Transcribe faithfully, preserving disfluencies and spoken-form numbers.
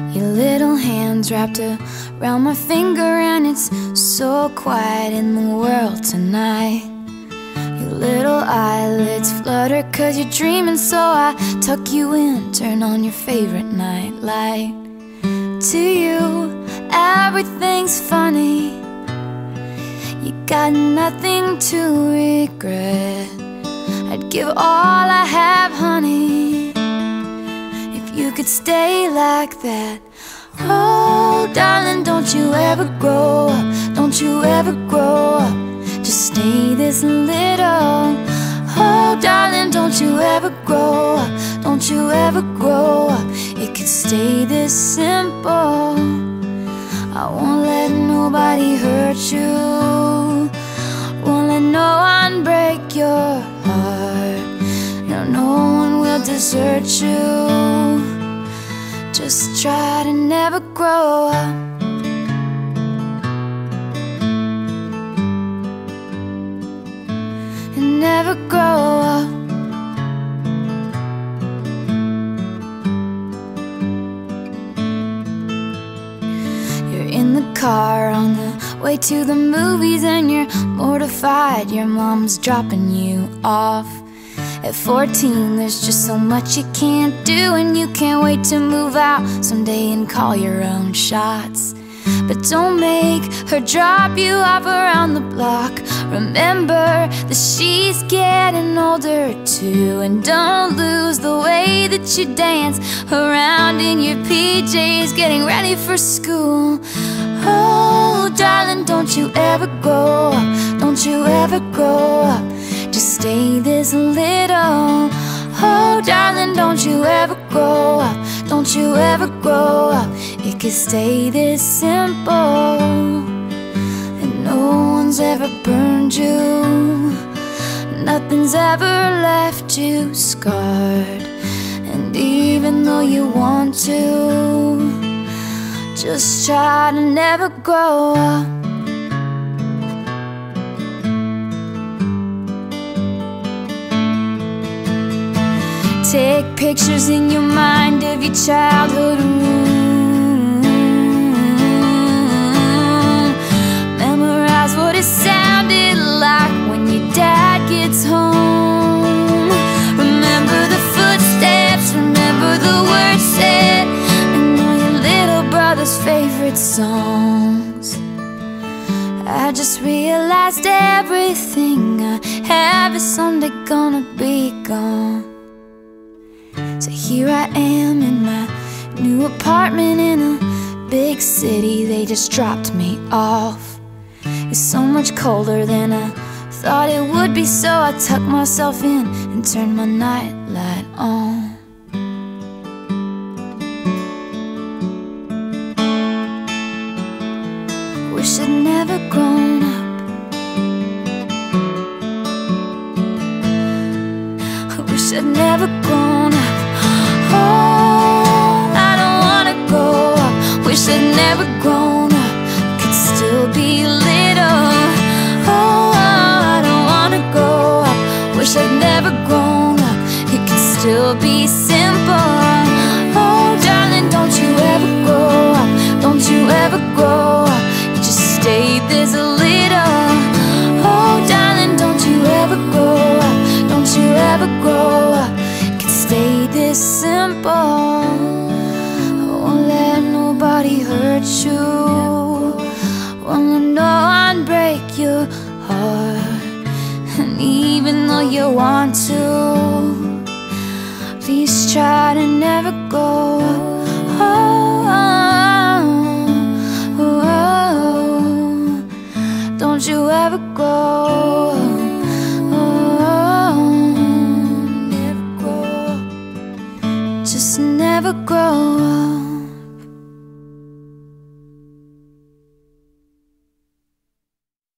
Your little hands wrapped around my finger, and it's so quiet in the world tonight. Your little eyelids flutter 'cause you're dreaming, so I tuck you in, turn on your favorite night light. To you, everything's funny. You got nothing to regret. I'd give all I have, honey, if you could stay like that. Oh, darling, don't you ever grow up, don't you ever grow up, just stay this little. Oh, darling, don't you ever grow up, don't you ever grow up, it could stay this simple. I won't let nobody hurt you, won't let no one break your heart. No, no one will desert you. Just try to never grow up. And never grow up. You're in the car on the way to the movies, and you're mortified your mom's dropping you off. At fourteen, there's just so much you can't do, and you can't wait to move out someday and call your own shots. But don't make her drop you off around the block. Remember that she's getting older too, and don't lose the way that you dance around in your P Js getting ready for school. Oh, darling, don't you ever grow up, don't you ever grow up, just stay this little. Oh, darling, don't you ever grow up, don't you ever grow up, it could stay this simple. And no one's ever burned you, nothing's ever left you scarred. And even though you want to, just try to never grow up. Take pictures in your mind of your childhood room. Memorize what it sounded like when your dad gets home. Remember the footsteps, remember the words said, and all your little brother's favorite songs. I just realized everything I have is someday gonna be gone. So here I am in my new apartment in a big city. They just dropped me off. It's so much colder than I thought it would be, so I tucked myself in and turned my nightlight on. Wish I'd never grown up. I wish I'd never grown up. Oh, I don't wanna grow up. Wish I'd never grown up, could still be little. Oh, I don't wanna grow up. Wish I'd never grown up, it could still be simple. Oh, darling, don't you ever grow up, don't you ever grow up, you just stay this little. Oh, darling, don't you ever grow up, don't you ever grow up, stay this simple. I won't let nobody hurt you, won't let no one break your heart. And even though you want to, please try to never go. Oh, oh, oh, oh. Don't you ever go. Just never grow up.